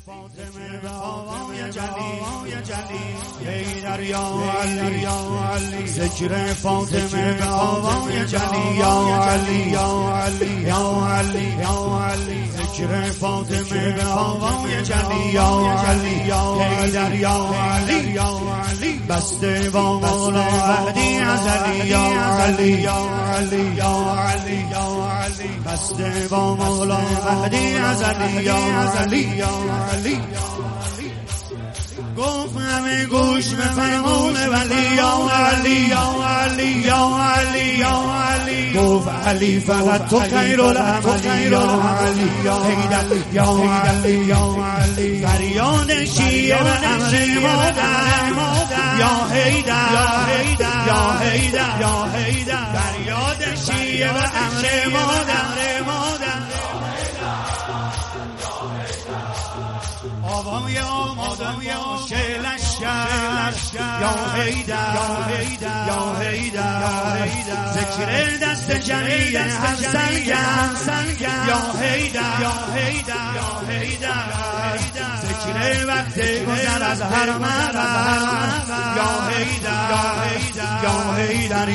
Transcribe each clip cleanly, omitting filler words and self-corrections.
فاطمه به آوای جلی حیدر یا علی ذکر فاطمه به آوای جلی یا علی ذکر فاطمه به آوای جلی یا علی حیدر یا علی بسته با مولا عهدی ازلی یا علی بسته با مولا عهدی ازلی یا علی گفت همه گوش به فرمان ولی یا علی گفت علی فقط تو خیر العمل یا علی فریاد شیعه به امر مادر یا حیدر فریاد شیعه به امر مادر آوای آمادم یا شلشگر یا حیدر ذکر دست جلیل افسنگر یا حیدر ذکر وقت گذر از هر مرض یا حیدر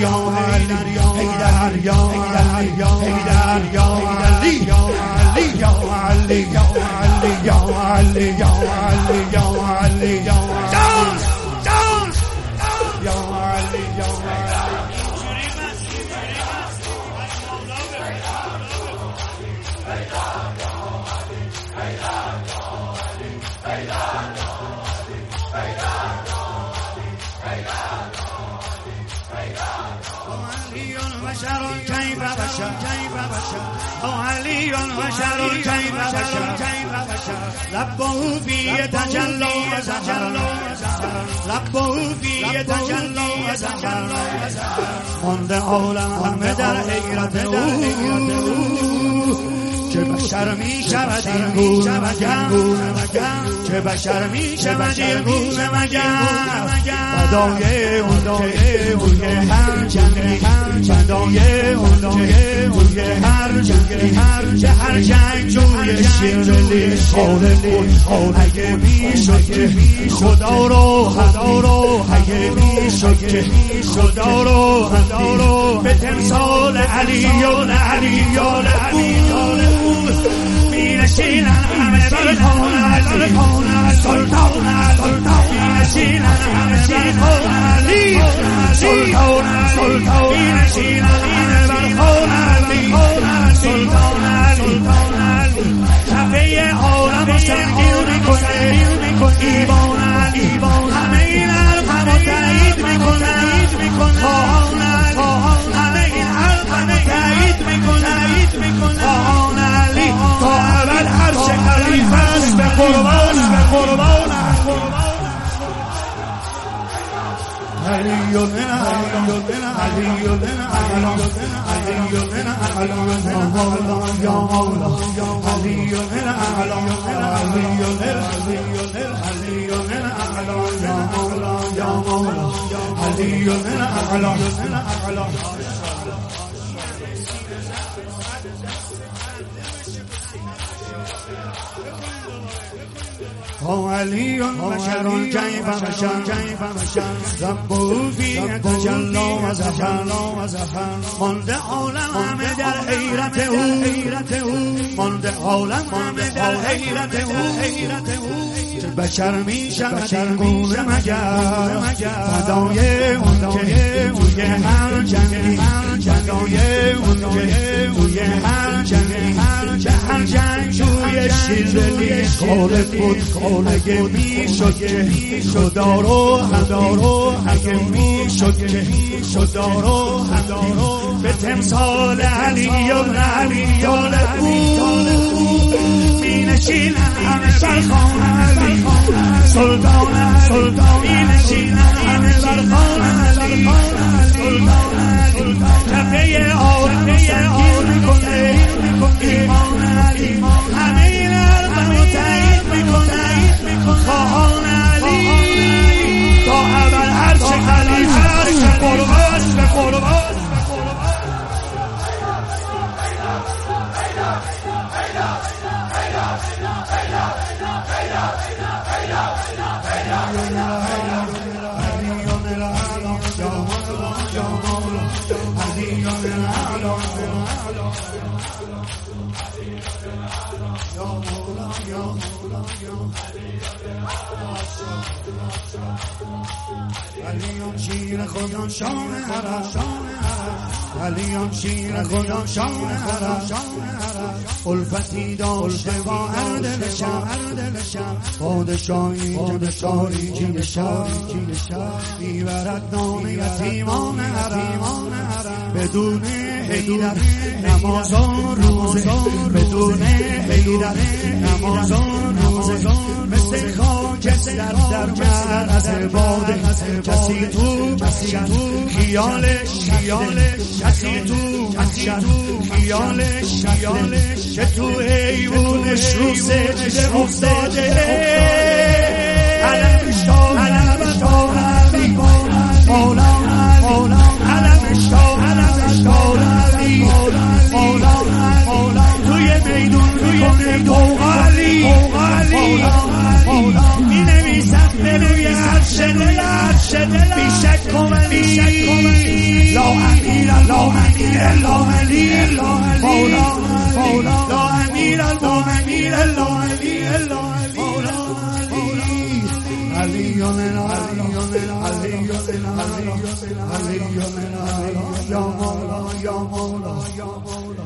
لبه فی تجلی و زهر مانده عالم همه در حیرت چه بشر می شود این گونه چه بشر می شود این گونه فدای اون که بوی هر جنگی بوی هر جنگی چه هر جنگ جوی شیرلی اگه می شد که خدا رو اگه می شد که خدا رو به تمثال علی می نشینن همه بر خانه سلطان می نشینن همه بر خانه سلطان می نشینن همه بر خانه سلطان کفه عالم و سنگیر میکنه ایوان همه این حرف و تایید میکنه همه این حرف تایید میکنه تا اول عرش خلیفه به قربان علی علی بشر کیف بشر ربه فی تجلی و زهر مانده عالم همه در حیرت او چه بشر می شود این گونه مگر فدای اون که بوی هر جنگی بوی هر جنگی چه هر جنگ جوی شیرلی خالق بود اگه می شد که خدا رو اگه می شد که خدا رو به تمثال علی می نشینن همه بر خانه سلطان می نشینن همه بر خانه سلطان کفه عالم سنگیر میکنه ایمان همه این حرف تایید میکنه خواهان علی تا اول عرش خلیفه قربان Hey, علیان شیر خدا شام حرم علیان شیر خدا شام حرم الفتی داشته با هر دلشم پادشاهی جین شهر میبرد نام یتیمان حرم بدون حیدر نمازان روزه بدون حیدر نمازان روزه مثل خاکس در مرز باده کسی تو خیالش کسی تو خیالش که تو ایوونش رو سجده افتاده علمش دارمی توی میدون دوغالی می نویسم بروی عرش دلم بیشک کملی لا امیر لا علی لا امیر یا مولا